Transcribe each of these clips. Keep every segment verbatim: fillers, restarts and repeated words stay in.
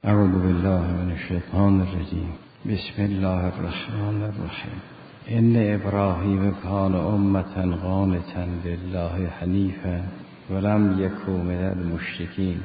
اعوذ بالله من الشیطان الرجیم. بسم الله الرحمن الرحیم. ان ابراهیم کان امة قانتا لله حنیفا ولم یک من المشرکین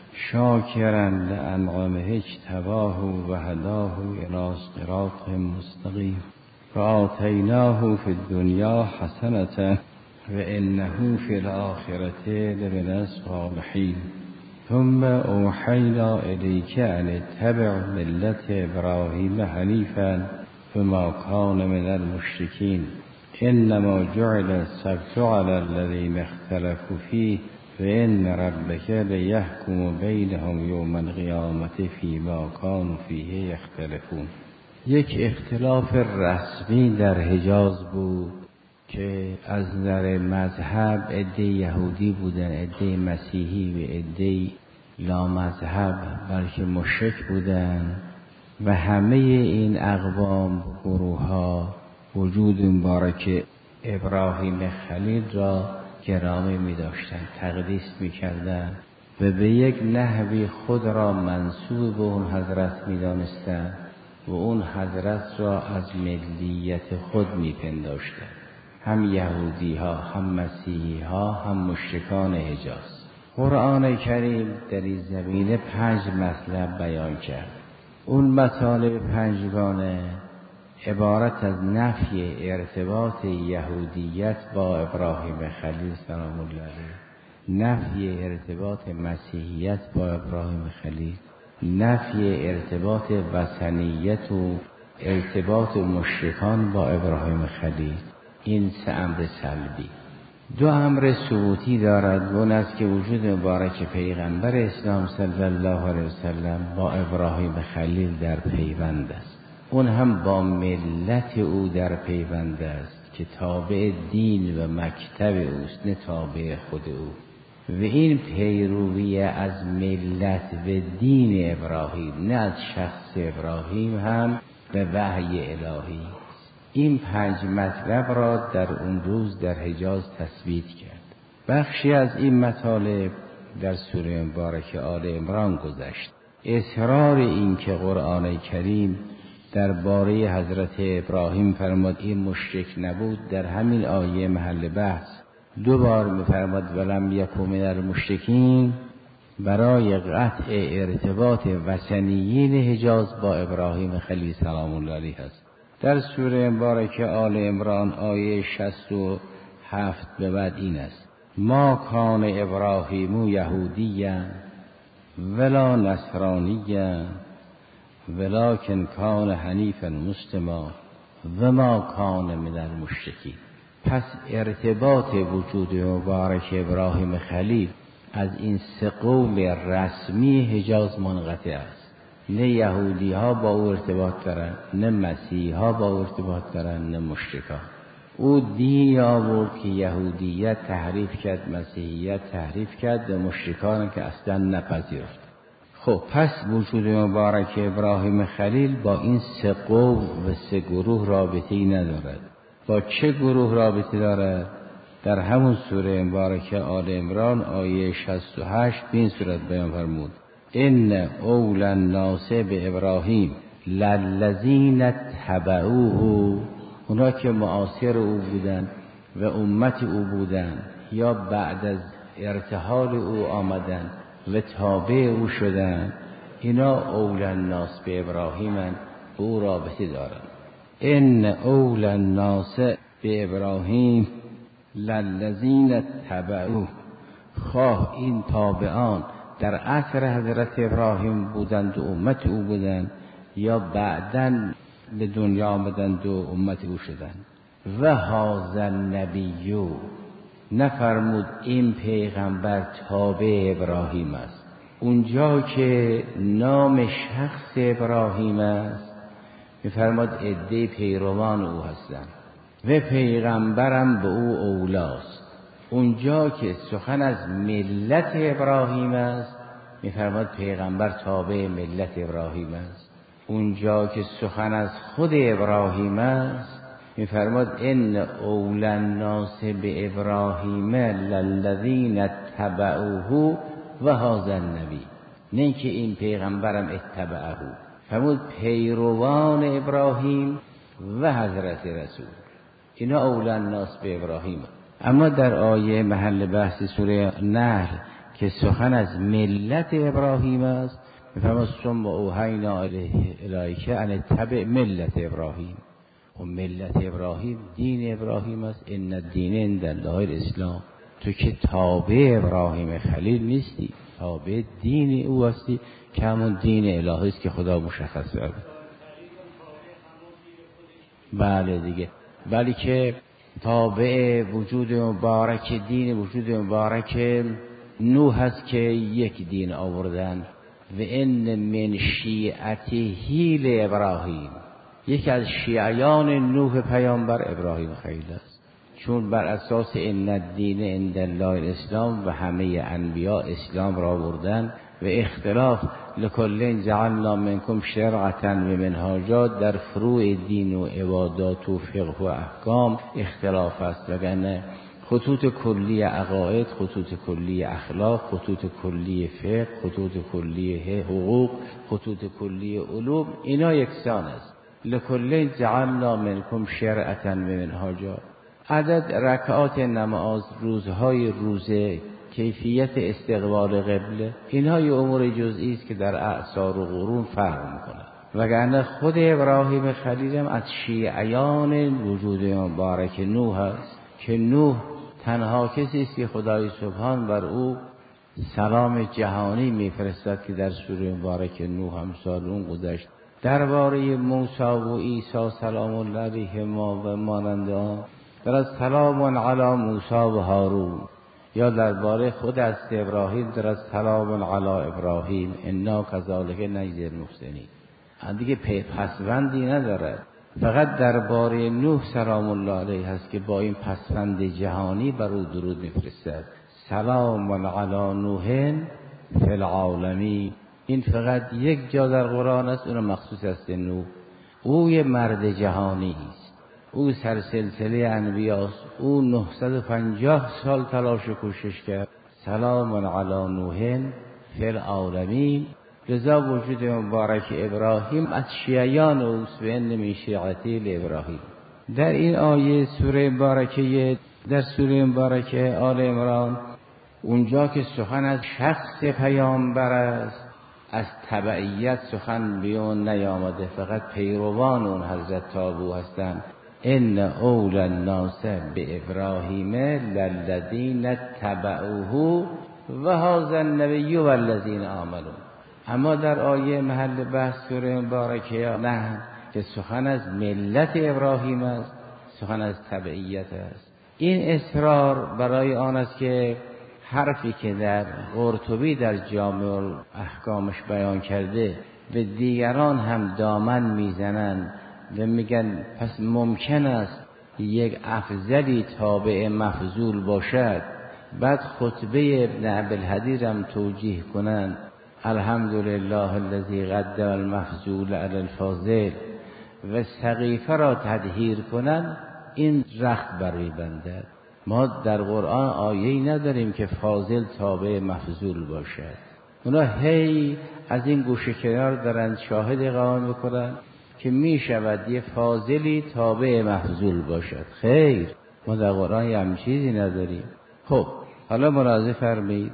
شاکرا لانعمه اجتباه و هداه الی صراط مستقیم و آتیناه فی الدنیا حسنة و انه فی الآخرة لمن الصالحین. ثم اوحینا الیک ان اتبع ملت ابراهیم حنیفا فما کان من المشرکین انما جعل السبت علی الذین اختلفوا فیه وان ربک لیحکم بینهم یوم القیامة فیما کانوا فیه یختلفون. یک اختلاف رسمی در حجاز بود که از نظر مذهب عده یهودی بودن، عده مسیحی و عده لامذهب بلکه مشرک بودن و همه این اقوام گروه ها وجود مبارک ابراهیم خلیل را گرامی می داشتن، تقدیس می کردن و به یک نحوی خود را منسوب به اون حضرت می دانستن و اون حضرت را از ملیت خود می پنداشتن، هم یهودی ها، هم مسیحی ها، هم مشرکان حجاز. قرآن کریم در این زمینه پنج مطلب بیان کرد. اون مطالب پنجگانه عبارت از نفی ارتباط یهودیت با ابراهیم خلیل سلام الله علیه، نفی ارتباط مسیحیت با ابراهیم خلیل، نفی ارتباط وثنیت و ارتباط مشرکان با ابراهیم خلیل. این سه امر سلبی. دو امر ثبوتی دارد. اون است که وجود مبارک پیغمبر اسلام صلی الله علیه وسلم با ابراهیم خلیل در پیوند است. اون هم با ملت او در پیوند است که تابع دین و مکتب اوست، نه تابع خود او. و این پیروی از ملت و دین ابراهیم، نه از شخص ابراهیم، هم به وحی الهی. این پنج مطلب را در اون روز در حجاز تثبیت کرد. بخشی از این مطالب در سوره مبارکه آل عمران گذشت. اصرار این که قرآن کریم درباره حضرت ابراهیم فرمود این مشرک نبود، در همین آیه محل بحث دو بار می‌فرماد ولم یک من المشرکین، برای قطع ارتباط وثنیین حجاز با ابراهیم خلیل سلام الله علیه است. در سوره مبارکه آل عمران آیه شصت و هفت به بعد این است: ما کان ابراهیم یهودیا ولا نصرانیا ولکن کان حنیفا مسلما و ما کان من المشرکین. پس ارتباط وجود مبارک ابراهیم خلیل از این سه قوم رسمی حجاز منقطع است. نه یهودی ها با او ارتباط دارن، نه مسیحی ها با او ارتباط دارن، نه مشرکان. او دینی آورد که یهودیت تحریف کرد، مسیحیت تحریف کرد و مشرکان که اصلا نپذیرفت. خب پس وجود مبارک ابراهیم خلیل با این سه قوم و سه گروه رابطه‌ای ندارد. با چه گروه رابطه دارد؟ در همون سوره مبارکه آل عمران آیه شصت و هشت به این صورت بیان فرمود: ان اول الناس به ابراهیم للذین تبعوه. اونا که معاصر او بودن و امت او بودن یا بعد از ارتحال او آمدن و تابع او شدن، اینا اول الناس به ابراهیمن، او رابطه دارن. ان اول الناس به ابراهیم للذین تبعوه، خواه این تابعان در عصر حضرت ابراهیم بودند و امت او بودند یا بعداً به دنیا آمدند و امت او شدند. و هذا النبی، نفرمود این پیغمبر تابع ابراهیم است. اونجا که نام شخص ابراهیم است میفرماد عده پیروان او هستند و پیغمبرم به او اولاست. اونجا که سخن از ملت ابراهیم است میفرماد پیغمبر تابع ملت ابراهیم است. اونجا که سخن از خود ابراهیم است میفرماد ان اول الناس به ابراهیم للذین تبعوه و هذا النبی. نه اینکه این پیغمبرم اتبعه. فرمود پیروان ابراهیم و حضرت رسول، اینا اولی الناس به ابراهیم. اما در آیه محل بحث سوره نحل که سخن از ملت ابراهیم است، میفرماید ثم اوحینا الیک ان اتبع ملت ابراهیم. و ملت ابراهیم دین ابراهیم است. ان الدین عند الله الاسلام. تو که تابع ابراهیم خلیل نیستی، تابع دین او هستی که همون دین الهی است که خدا مشخص کرده. بله دیگه، ولی که تابع وجود مبارک، دین وجود مبارک نوح هست که یک دین آوردن. و ان من شیعته لابراهیم، یکی از شیعیان نوح پیامبر ابراهیم خلیل است، چون بر اساس ان الدین عند الله الاسلام و همه انبیا اسلام را آوردن. و اختلاف لکل جعلنا منکم شرعة و منهاجا، در فروع دین و عبادات و فقه و احکام اختلاف است، وگرنه خطوط کلی عقاید، خطوط کلی اخلاق، خطوط کلی فقه، خطوط کلی حقوق، خطوط کلی علوم، اینا یکسان است. لکل جعلنا منکم شرعة و منهاجا. عدد رکعات نماز، روزهای روزه، کیفیت استقبال قبله، اینها یه امور جزئی است که در اعصار و قرون فرق میکنه. وگرنه خود ابراهیم خلیل هم از شیعیان وجود مبارک نوح است که نوح تنها کسی است که خدای سبحان بر او سلام جهانی میفرستد که در سوره مبارک نوح هم سال اون گذشت. درباره موسی و عیسی سلام الله علیهما و مانند آن در از سلام علی موسی و هارون، یا درباره خود از ابراهیم در از سلام علی ابراهیم انا کذالک نجزی المحسنین. دیگه پسوندی ندارد. فقط درباره نوح سلام الله علیه هست که با این پسوند جهانی بر او درود میفرستد. سلام علی نوح فی العالمین. این فقط یک جا در قرآن است، اون مخصوص است نوح. او یه مرد جهانی است، او سرسلسله انبیاست، او نهصد و پنجاه سال تلاش و کوشش کرد. سلام علی نوح فی العالمین. لذا وجود مبارک ابراهیم از شیعیان اوست و ان من شیعته لابراهیم. در این آیه سوره مبارکه، در سوره مبارکه آل عمران، اونجا که سخن از شخص پیامبر است، از تبعیت سخن بیان نیامده، فقط پیروان اون حضرت تابو هستند. ان اول الناس به ابراهیم للذین تبعوه و هذا النبی والذین آمنوا. اما در آیه محل بحث سوره مبارکه نه که سخن از ملت ابراهیم است، سخن از تبعیت است. این اصرار برای آن است که حرفی که در قرطبی در جامع احکامش بیان کرده به دیگران هم دامن میزنند و میگن پس ممکن است یک افضلی تابع مفضول باشد، بعد خطبه ابن عبدالحدیر هم توجیه کنند الحمدلله الذی قدم المفضول علی الفاضل و سقیفه را تدهیر کنند، این رخت بری بندد. ما در قرآن آیه‌ای نداریم که فاضل تابع مفضول باشد. اونا هی از این گوشه کنار دارند شاهد قرار بکنن که می شود یه فاضلی تابع مفضول باشد. خیر، ما در قرآن یه همین چیزی نداریم. خب حالا ملاحظه فرمایید،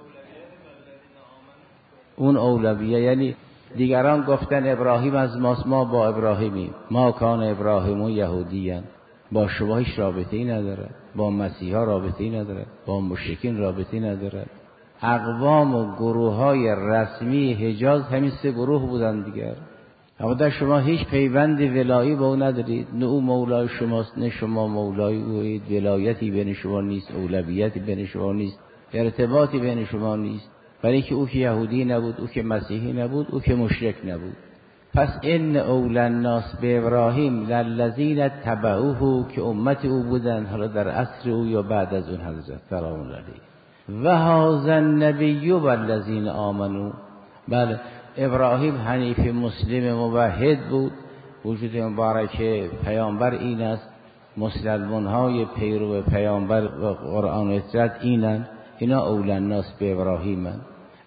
اون اولویه، یعنی دیگران گفتن ابراهیم از ماست، ما با ابراهیمیم، ما کان ابراهیم و یهودیان، با شما هیچ رابطه‌ای نداره، با مسیحا رابطه‌ای نداره، با مشرکین رابطه‌ای نداره. اقوام و گروه‌های رسمی حجاز همین سه گروه بودن دیگر. اما در شما هیچ پیوند ولایی با او ندارید، نه او مولای شماست نه شما مولای اوید، ولایتی بین شما نیست، اولویتی بین شما نیست، ارتباطی بین شما نیست، برای که او که یهودی نبود، او که مسیحی نبود، او که مشرک نبود. پس ان اول الناس به ابراهیم للذین تبعوه، که امت او بودن، حالا در عصر او یا بعد از اون حضرت سلام الله علیه، و هذا النبی والذین آمنوا. بله، ابراهیم حنیف مسلم موحد بود، وجود مبارک پیامبر این است، مسلمان های پیرو پیامبر و قرآن و اطاعت اینن، اینا اول الناس به ابراهیمن.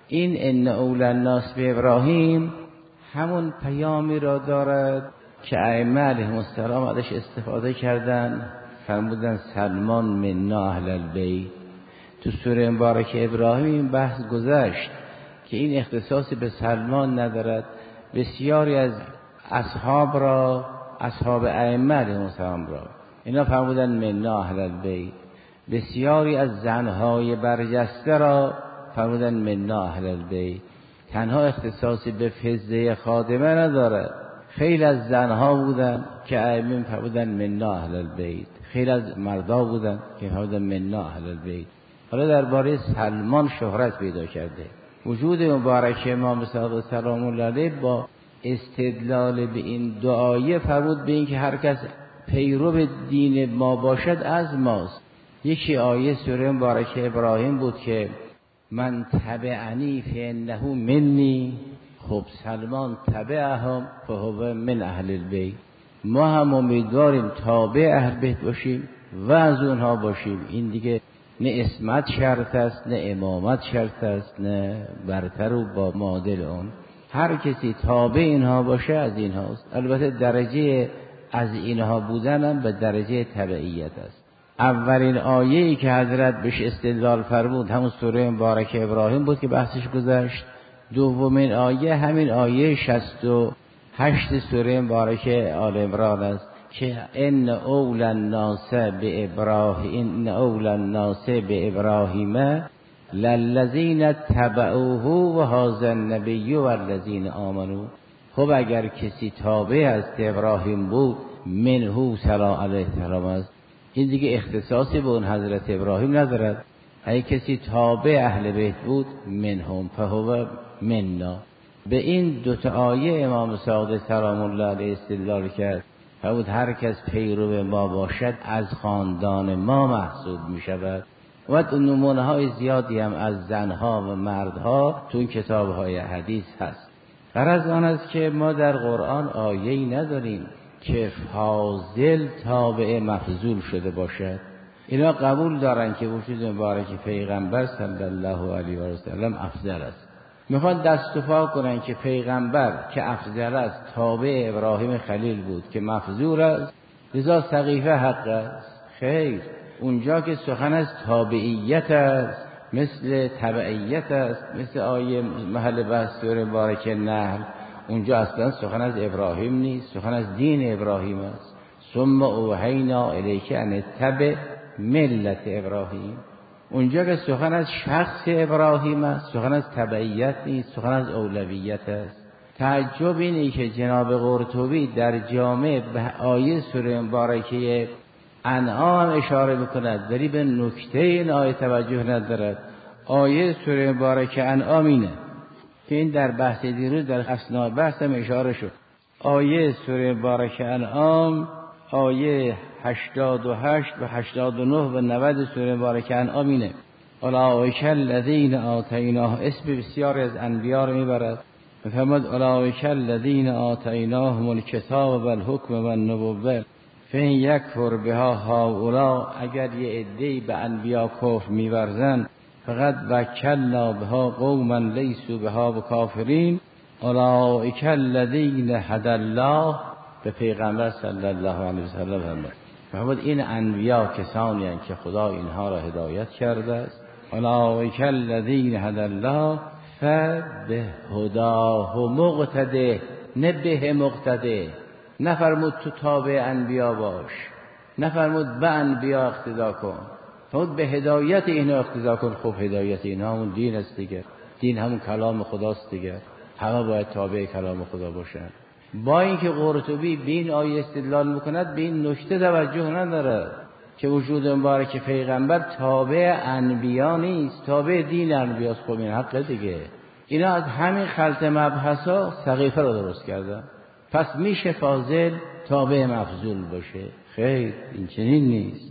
این ان اول الناس به ابراهیم همون پیامی را دارد که ائمه علیهم السلام ازش استفاده کردن، فرمودن سلمان منا اهل البیت. تو سوره مبارک ابراهیم این بحث گذشت که این اختصاصی به سلمان ندارد. بسیاری از اصحاب را، اصحاب ائمه علیهم السلام را، اینا فرمودن منا اهل البیت. بسیاری از زنهای برجسته را فرمودن منا اهل البیت. تنها اختصاصی به فضه خادمه ندارد. خیلی از زنها بودن که ائمه فرمودن منا اهل البیت، خیلی از مردا بودن که فرمودن منا اهل البیت. حالا درباره سلمان شهرت پیدا کرده. وجود مبارک امام صادق سلام الله علیه با استدلال به این دعایه فرمود به این که هر کس پیرو دین ما باشد از ماست. یکی آیه سوره مبارک ابراهیم بود که من تبعنی فانه منی. خب سلمان تبعهم فهو من اهل البیت. ما هم امیدواریم تابع اهل بیت باشیم و از اونها باشیم. این دیگه نه اسمت شرط است، نه امامت شرط است، نه برتر و با معادل اون. هر کسی تابع اینها باشه از اینهاست. البته درجه از اینها بودن هم به درجه تبعیت است. اولین آیه‌ای که حضرت بهش استدلال فرمود همون سوره مبارک ابراهیم بود که بحثش گذشت. دومین آیه همین آیه شصت و هشت سوره مبارک آل عمران است که ان اول الناس به ابراهیم ان اول الناس به ابراهیم للذین تبعوه و هذا النبی و الذین آمنوا. خب اگر کسی تابع از ابراهیم بود منه صلی علیه السلام است، این دیگه اختصاصی به اون حضرت ابراهیم ندارد. اگه کسی تابع اهل بیت بود منهم فهو منا. به این دوتا آیه امام صادق سلام الله علیه استدلال کرد. فرمود هر کس پیرو ما باشد از خاندان ما محسوب می شود. و نمونه های زیادی هم از زنها و مردها تو این کتاب های حدیث هست. غرض آن است که ما در قرآن آیه‌ای نداریم که فاضل تابع مفضول شده باشد. اینا قبول دارن که وجود مبارک پیغمبر صلی الله علیه و سلم افضل است. میخوان دست و پا کنن که پیغمبر که افضل است تابع ابراهیم خلیل بود که مفضول است، لذا سقیفه حق است. خیر، اونجا که سخن از تابعیت است مثل تبعیت است، مثل آیه محل بحث سوره مبارکه نحل، اونجا اصلا سخن از ابراهیم نیست، سخن از دین ابراهیم است. ثم اوحینا الیک ان اتبع ملت ابراهیم. اونجا که سخن از شخص ابراهیم است، سخن از تبعیت نیست، سخن از اولویت است. تعجب اینه که جناب قرطبی در جامع به آیه سوره مبارکه انعام اشاره میکند ولی به نکته این آیه توجه ندارد. آیه سوره مبارکه انعام اینه که این در بحث دیروز در اثناء بحث هم اشاره شد. آیه سوره مبارکه انعام آیه هشتاد و هشت و هشتاد و نه و نود سوره مبارکه انعام اینه اولئک الذین آتیناه، اسم بسیار از انبیا رو میبرد. میفرماد اولئک الذین آتیناهم الکتاب و الحکم و النبوة فإن یکفر بها هؤلاء، اگر یه عده‌ای به انبیا کفر می‌ورزند فقط وکلنا بها قوما لیسوا بها بکافرین اولئک الذین هدی الله، به پیغمبر صلی الله علیه و سلم فرمود. فرمود این انبیا کسانی هستند که خدا اینها را هدایت کرده است. اولئک الذین هدی الله فبهداه مقتده، نه به مقتده. نفرمود تو تابع انبیا باش، نفرمود به انبیا اقتدا کن، فرمود به هدایت اینها اقتدا کن. خب هدایت اینها همون دین است دیگه، دین همون کلام خداست دیگه، همه باید تابع کلام خدا باشن. با اینکه قرطبی به این آیه استدلال میکند به این نکته توجه نداره که وجود مبارک پیغمبر تابع انبیا نیست، تابع دین انبیاست. خب این حق دیگه. اینا از همین خلط مبحثا سقیفه رو درست کردن. پس میشه فاضل تابع مفضول باشه؟ خیر، این چنین نیست.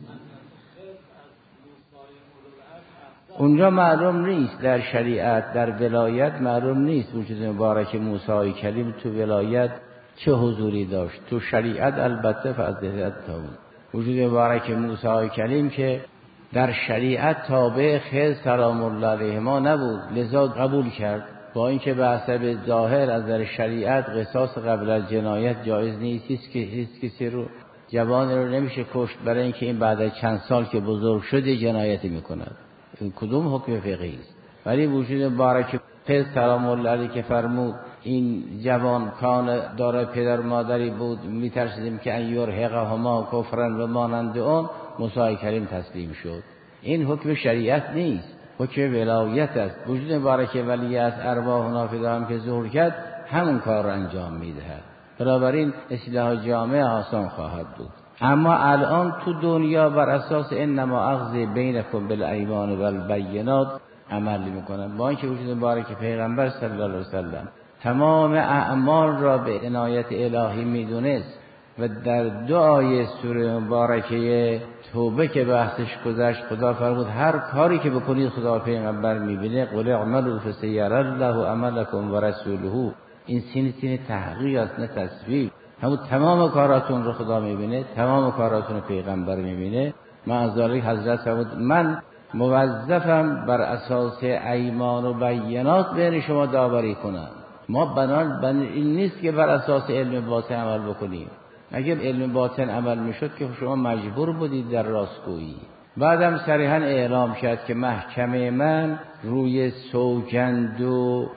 اونجا معلوم نیست، در شریعت در ولایت معلوم نیست وجود مبارک موسی کلیم تو ولایت چه حضوری داشت. تو شریعت البته فضیلت تا بود. وجود مبارک موسی کلیم که در شریعت تابع خضر سلام الله علیهما نبود، لذا قبول کرد. با اینکه به حسب ظاهر از در شریعت قصاص قبل از جنایت جایز نیست، هیچ کسی رو جوان رو نمیشه کشت برای اینکه این بعد از چند سال که بزرگ شده جنایتی میکند. این کدوم حکم فقهی است؟ ولی وجود مبارک خضر سلام الله علیه که فرمود این جوان کان دارای پدر مادری بود میترسیدیم که ان یرهقهما کفرا و مانند اون، موسی کریم تسلیم شد. این حکم شریعت نیست، حکم ولایت است. وجود مبارک ولی از ارواح نافذه هم که ظهور کرد همون کار را انجام میدهد. بنابراین اصلاح جامعه آسان خواهد بود. اما الان تو دنیا بر اساس انما اخذ بینکم بالایمان و البینات عمل میکنن، با اینکه وجود مبارک پیغمبر صلی الله علیه وسلم تمام اعمال را به عنایت الهی میدونست و در دو آیه سوره مبارکه توبه که بحثش گذشت خدا فرمود هر کاری که بکنید خدا پیغمبر میبینه. قل اعملوا فسیری الله عملکم و رسوله. این سین سین تحقیق است نه تصویب. همون تمام کاراتون رو خدا میبینه، تمام کاراتون رو پیغمبر میبینه. معذالک حضرت فرمود من موظفم بر اساس ایمان و بینات بین شما داوری کنم. ما بنان بن این نیست که بر اساس علم باطن عمل بکنیم. اگر علم باطن عمل میشد که شما مجبور بودید در راستگویی. بعدم صریحا اعلام کرد که محکمه من روی سوگند و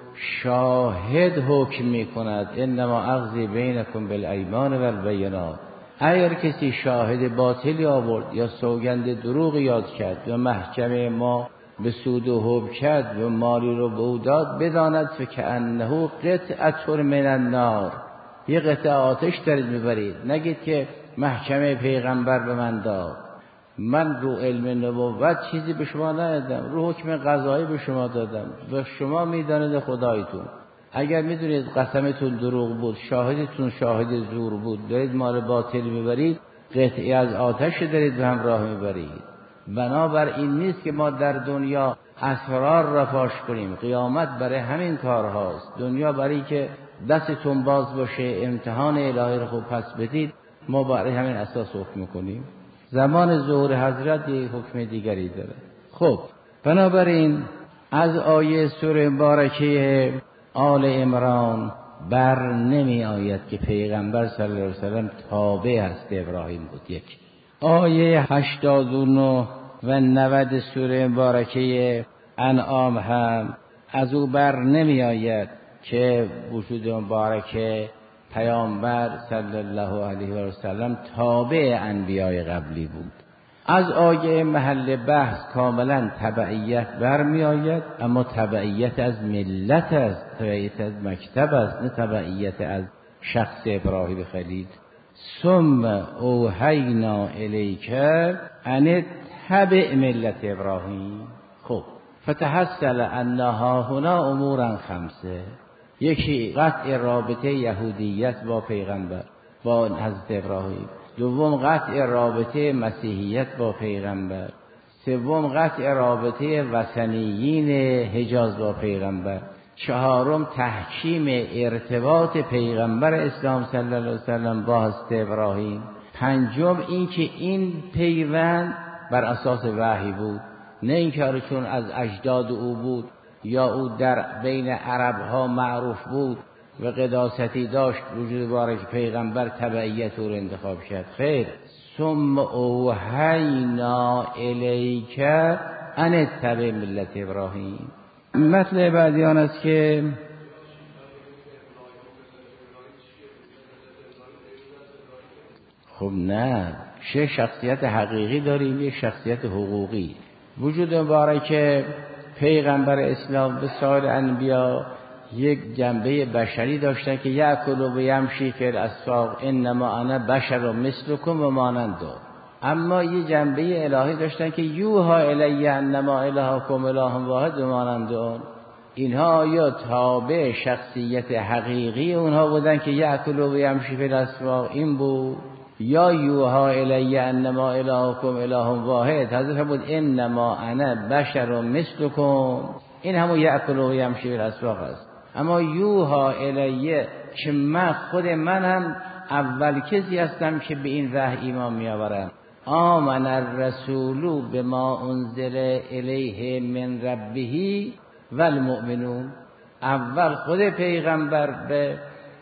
شاهد حکم میکند. انما اخذ بینکم بالایمان و البینات. اگر کسی شاهد باطلی آورد یا سوگند دروغ یاد کرد و محکمه ما به سود و حب کرد و مالی رو به او داد، بداند فکأنه قطعة من النار، یه قطعه آتش دارید میبرید. نگید که محکمه پیغمبر به من داد، من رو علم نبوت چیزی به شما ندادم، رو حکم قضایی به شما دادم و شما میدانید خدایتون. اگر میدونید قسمتون دروغ بود، شاهدتون شاهد زور بود، دارید مال باطل میبرید، قطعی از آتش دارید به همراه میبرید. بنابر این نیست که ما در دنیا اسرار را فاش کنیم. قیامت برای همین کار هاست. دنیا برای که دستتون باز باشه، امتحان الهی رو خوب پس بدید، ما برای همین اساس حکم کنیم. زمان ظهور حضرت یک حکم دیگری داره. خب بنابراین از آیه سوره مبارکه آل عمران بر نمی آید که پیغمبر صلی الله علیه وسلم تابع هست ابراهیم بود. یک آیه هشتاد و نه و نود سوره مبارکه انعام هم از او بر نمی آید که وجود مبارکه پیامبر صلی الله علیه و سلم تابع انبیای قبلی بود. از آیه محل بحث کاملا تبعیت برمی آید، اما تبعیت از ملت است، تبعیت از مکتب است، نه تبعیت از شخص ابراهیم خلیل. ثم اوحینا الیک ان تبع ملت ابراهیم. خب فتحصل انها هنا امورا خمسه. یکی قطع رابطه یهودیت با پیغمبر با حضرت ابراهیم، دوم قطع رابطه مسیحیت با پیغمبر، سوم قطع رابطه وثنیین حجاز با پیغمبر، چهارم تحکیم ارتباط پیغمبر اسلام صلی الله علیه وسلم با حضرت ابراهیم، پنجم این که این پیوند بر اساس وحی بود، نه اینکه چون از اجداد او بود یا او در بین عرب ها معروف بود و قداستی داشت وجود بارک پیغمبر تبعیت او را انتخاب کرد. خیر. ثم اوحینا الیک ان اتبع ملت ابراهیم. مطلب بعدی آن است که خب نه، چه شخصیت حقیقی داریم، یک شخصیت حقوقی. وجود مبارک پیغمبر اسلام به سایر انبیا یک جنبه بشری داشتن که یأکل و یمشی فی الاسواق انما انا بشر مثلکم و مانند. اما یه جنبه الهی داشتن که یوها الی انما الهکم اله واحد و مانند اون. اینها یا تابع شخصیت حقیقی اونها بودن که یأکل و یمشی فی الاسواق این بود، یا یوها الی انما الهکم اله واحد. حضرت بود انما انا بشر مثلکم، این همون یأکل و یمشی فی الاسواق است. اما یوها الیه که من خود منم اول کسی هستم که به این وحی ایمان می آورم. آمن الرسول بما انزل الیه من ربه والمؤمنون. اول خود پیغمبر به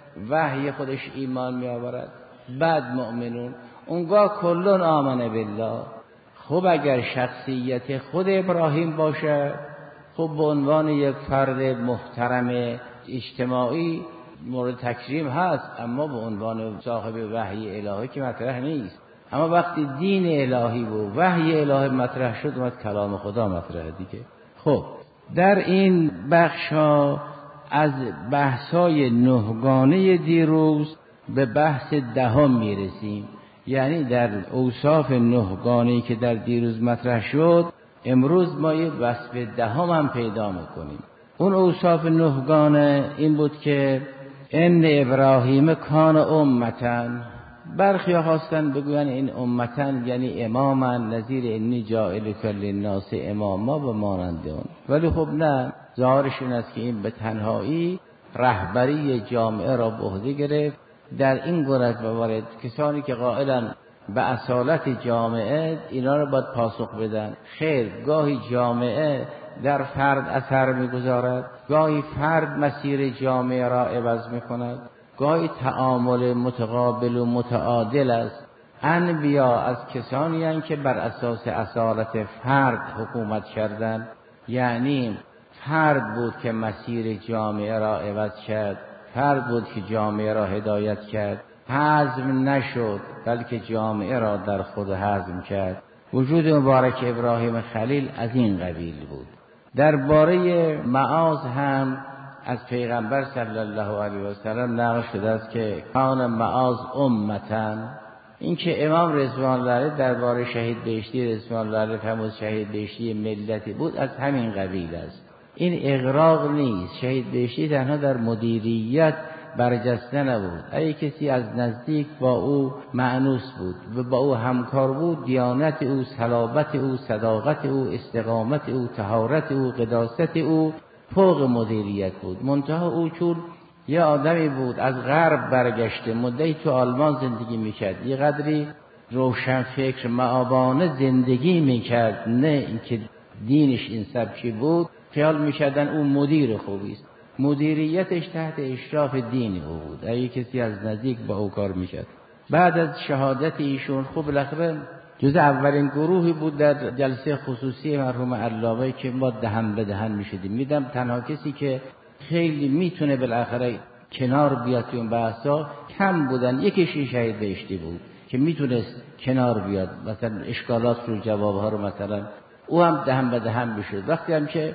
وحی خودش ایمان می آورد، بعد مؤمنون. اونگاه کلون آمن بالله. خب اگر شخصیت خود ابراهیم باشه، خب به عنوان یک فرد محترم اجتماعی مورد تکریم هست، اما به عنوان صاحب وحی الهی که مطرح نیست. اما وقتی دین الهی و وحی الهی مطرح شد، اومد کلام خدا مطرح دیگه. خب در این بخش ها از بحثای نهگانه دیروز به بحث دهم میرسیم. یعنی در اوصاف نهگانه‌ای که در دیروز مطرح شد، امروز ما یک وصف دهم هم پیدا میکنیم. اون اوصاف نهگانه این بود که ان ابراهیم کان امتن. برخی خواستن بگوین این امتن یعنی اماما نظیر انی جاعلک للناس اماما و مانند اون، ولی خب نه، ظاهرش این است که این به تنهایی رهبری جامعه را به عهده گرفت. در این گونه موارد کسانی که قائلن به اصالت جامعه، اینا را باید پاسخ بدن. خیر، گاهی جامعه در فرد اثر میگذارد، گاهی فرد مسیر جامعه را عوض میکند، گاهی تعامل متقابل و متعادل است. انبیا از کسانی هستند که بر اساس اصالت فرد حکومت کردند، یعنی فرد بود که مسیر جامعه را عوض کرد، فرد بود که جامعه را هدایت کرد، حزم نشد بلکه جامعه را در خود حزم کرد. وجود مبارک ابراهیم خلیل از این قبیل بود. درباره معاذ هم از پیغمبر صلی الله علیه و سلم نقل شده است که کان معاذ امتن. این که امام رضوان الله درباره شهید بهشتی رضوان الله علیه فرمود شهید بهشتی ملتی بود، از همین قبیل است. این اغراق نیست. شهید بهشتی تنها در مدیریت برجسته نبود. اگه کسی از نزدیک با او مأنوس بود و با او همکار بود، دیانت او، صلابت او، صداقت او، استقامت او، طهارت او، قداست او فوق مدیریت بود. منتها او چون یه آدمی بود از غرب برگشته، مدتی تو آلمان زندگی میکرد، یه قدری روشن فکر مآبانه زندگی میکرد، نه اینکه دینش این سبکی بود، خیال میکردن اون مدیر خوبی است. مدیریتش تحت اشراف دین او بود. اگه کسی از نزدیک با او کار میکرد. بعد از شهادت ایشون خب بالاخره جز اولین گروهی بود در جلسه خصوصی مرحوم علامه که ما دهن به دهن میشدیم. میدم تنها کسی که خیلی میتونه بالاخره کنار بیاد تو اون بحثا کم بودن. یکیش شهید بهشتی بود که میتونست کنار بیاد، مثلا اشکالات رو، جوابها رو مثلا او هم دهن به دهن میشد. وقتی هم که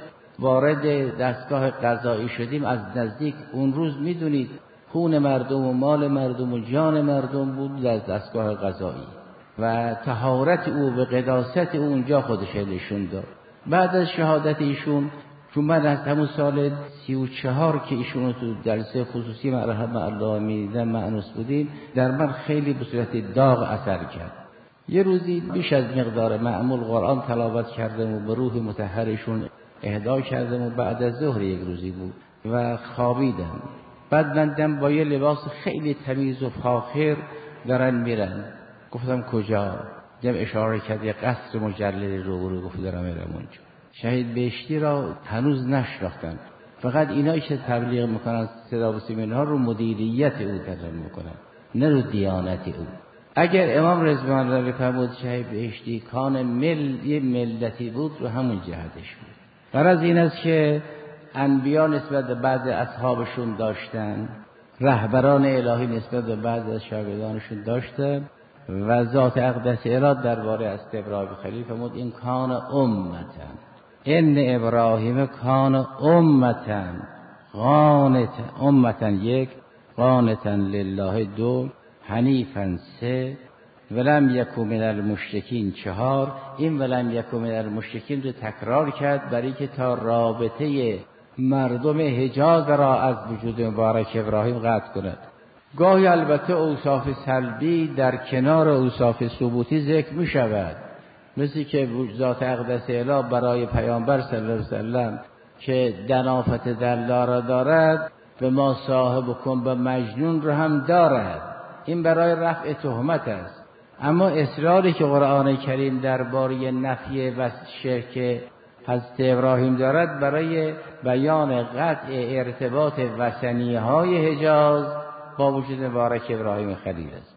وارد دستگاه قضایی شدیم، از نزدیک اون روز میدونید خون مردم و مال مردم و جان مردم بود از دستگاه قضایی و طهارت او و قداست او اونجا خودش نشون داد. بعد از شهادت ایشون، چون من از همون سال سی و چهار که ایشون تو جلسه خصوصی مرحوم الله میدیدم مأنوس بودیم، در من خیلی به صورت داغ اثر کرد. یه روزی بیش از مقدار معمول قرآن تلاوت کردم و به روح مطهرشون اهدا کردم و بعد از ظهر یک روزی بود و خوابیدم. بعد من دیدم با یه لباس خیلی تمیز و فاخر دارن میرن. گفتم کجا؟ دیدم اشاره کرد یه قصر مجلل رو رو گفت دارم میرم اونجا. شهید بهشتی را هنوز نشناختم، فقط اینایی که تبلیغ میکنن صدا و سیمینار رو مدیریت او ترجمه میکنن، نه رو دیانت او. اگر امام رضوان الله فرمود شهید بهشتی کان مل یه ملتی بود، رو همون جهتش بود. غرض این است که انبیا نسبت به بعض اصحابشون داشتن، رهبران الهی نسبت به بعض از شاگردانشون داشتن و ذات اقدس الهی درباره از ابراهیم خلیل فرمود این کان امتن، ان ابراهیم کان امتن قانتا، امتن یک، قانتا لله دو، حنیفا سه، ولم یکو من المشرکین چهار. این ولم یکو من المشرکین رو تکرار کرد برای که تا رابطه مردم حجاز را از وجود مبارک ابراهیم قطع کند. گاهی البته اوصاف سلبی در کنار اوصاف ثبوتی ذکر می شود، مثل که ذات اقدس اله برای پیامبر صلی الله علیه وسلم که دنافت دلا را دارد به ما صاحب کن به مجنون رو هم دارد. این برای رفع تهمت است. اما اصراری که قرآن کریم درباره نفی و شرک حضرت ابراهیم دارد برای بیان قطع ارتباط وثنی های حجاز با وجود مبارک ابراهیم خلیل است.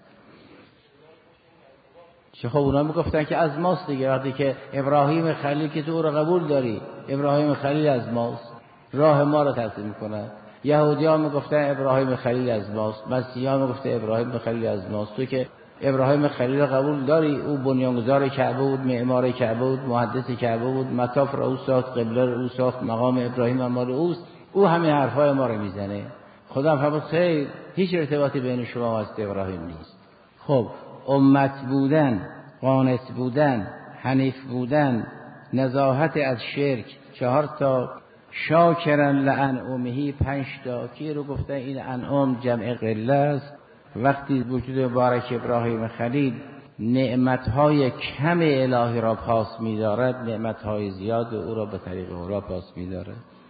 چه خب اونا میگفتن که از ماست دیگه، وقتی که ابراهیم خلیل که تو او رو قبول داری، ابراهیم خلیل از ماست، راه ما رو تسلیم میکنه. یهودی ها میگفتن ابراهیم خلیل از ماست، مسیحی ها میگفتن ابراهیم خلیل از ماست. تو که ابراهیم خلیل رو قبول داری، او بنیانگذار کعبه بود، معمار کعبه بود، محدث کعبه بود، مطاف را او ساخت، قبله را او ساخت، مقام ابراهیم هم مال اوست، او همین حرفای ما رو میزنه. خدا فرمود خیر، هیچ ارتباطی بین شما و حضرت ابراهیم نیست. خب امت بودن، قانت بودن، حنیف بودن، نزاهت از شرک، چهار تا، شاکرن لانعمه پنج تا، کی رو گفتن این انعام جمع قله است. وقتی وجود مبارک ابراهیم خلیل نعمتهای کم الهی را پاس می‌دارد، نعمتهای زیاد او را به طریق او را پاس می‌دارد.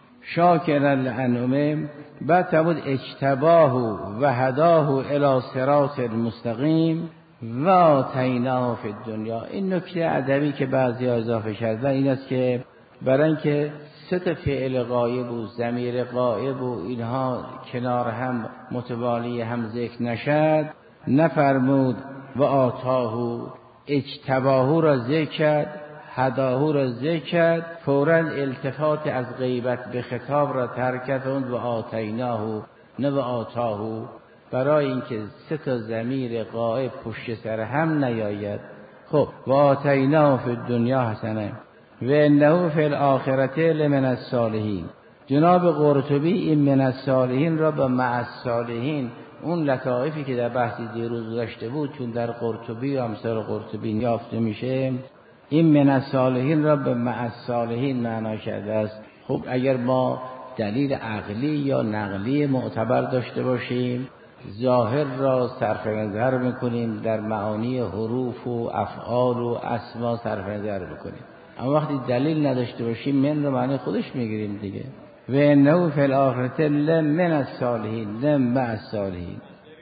شاکرن لانعمه، بعد تمود اجتباه و هداه الی صراط المستقیم و آتیناه فی الدنیا. این نکته ادبی که بعضی ها اضافه کردن این است که برای اینکه سه تا فعل غایب و ضمیر غایب و اینها کنار هم متوالی هم ذکر نشد، نفرمود و آتاه، اجتباه را ذکر کرد، هداه را ذکر کرد، فوراً التفات از غیبت به خطاب را ترک کرد و آتیناه نه و آتاه، برای اینکه سه تا ضمیر غایب پشت سر هم نیاید. خب و آتیناه فی الدنیا حسنه و انه فی الاخرة لمن الصالحین. جناب قرطبی این من الصالحین را به مع الصالحین، اون لطائفی که در بحث دیروز داشته بود چون در قرطبی و امثال قرطبی یافته میشه، این من الصالحین را به مع الصالحین معنا کرده است. خب اگر ما دلیل عقلی یا نقلی معتبر داشته باشیم، ظاهر را صرف نظر میکنیم، در معانی حروف و افعال و اسما صرف نظر میکنیم. اما وقتی دلیل نداشته باشیم من رو معنی خودش میگیریم دیگه. و انه فی الاخرة لمن الصالحین، لم مع الصالحین.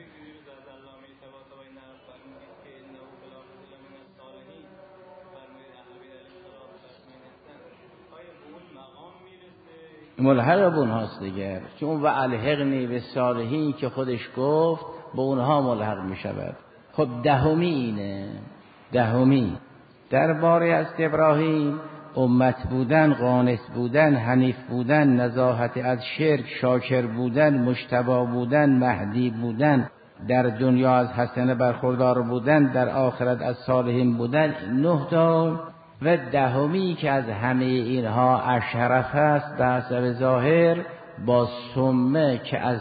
ملحق به اونهاست دیگه، چون و الحقنی به صالحین که خودش گفت به اونها ملحق می شود. خب دهمی اینه، دهمی درباره از ابراهیم امت بودن، قانت بودن، حنیف بودن، نزاهت از شرک، شاکر بودن، مجتبی بودن، مهدی بودن، در دنیا از حسنه برخوردار بودن، در آخرت از صالحین بودن، نه تا. و دهمی که از همه اینها اشرف است به حسب ظاهر، با ثمه که از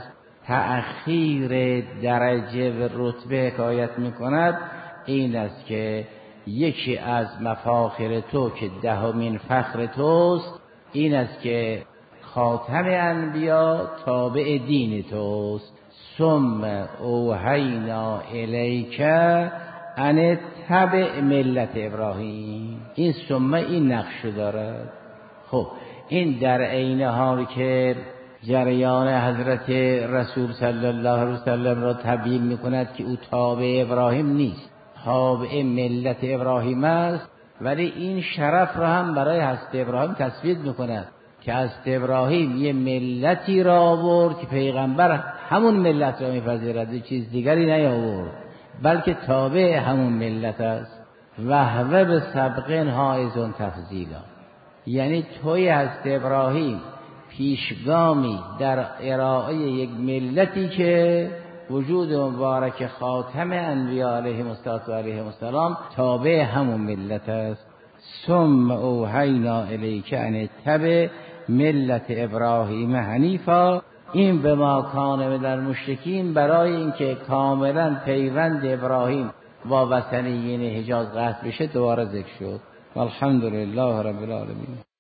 تأخیر درجه و رتبه حکایت میکند، این است که یکی از مفاخر تو که دهمین فخر توست این است که خاتم انبیا تابع دین توست. ثم اوحینا الیک ان تبع ملت ابراهیم. این ثم این نقش دارد. خب این در عین حال که جریان حضرت رسول صلی الله علیه وسلم را تبیین میکند که او تابع ابراهیم نیست، تابع ملت ابراهیم است، ولی این شرف را هم برای حضرت ابراهیم تثبیت میکند که حضرت ابراهیم یه ملتی را آورد که پیغمبر همون ملت را میپذیرد، چیز دیگری نیاورد، بلکه تابع همون ملت است. وهو به سبق حائز تفضیلا، یعنی توی حضرت ابراهیم پیشگامی در ارائه یک ملتی که وجود مبارک خاتم انبیاء علیهم السلام تابع همون ملت است. ثم اوحینا الیک ان اتبع ملت ابراهیم حنیفا. این به ما کان در مشرکین، برای اینکه کاملا پیوند ابراهیم با وثنیین حجاز قطع بشه دوباره ذکر شد. والحمدلله رب العالمین.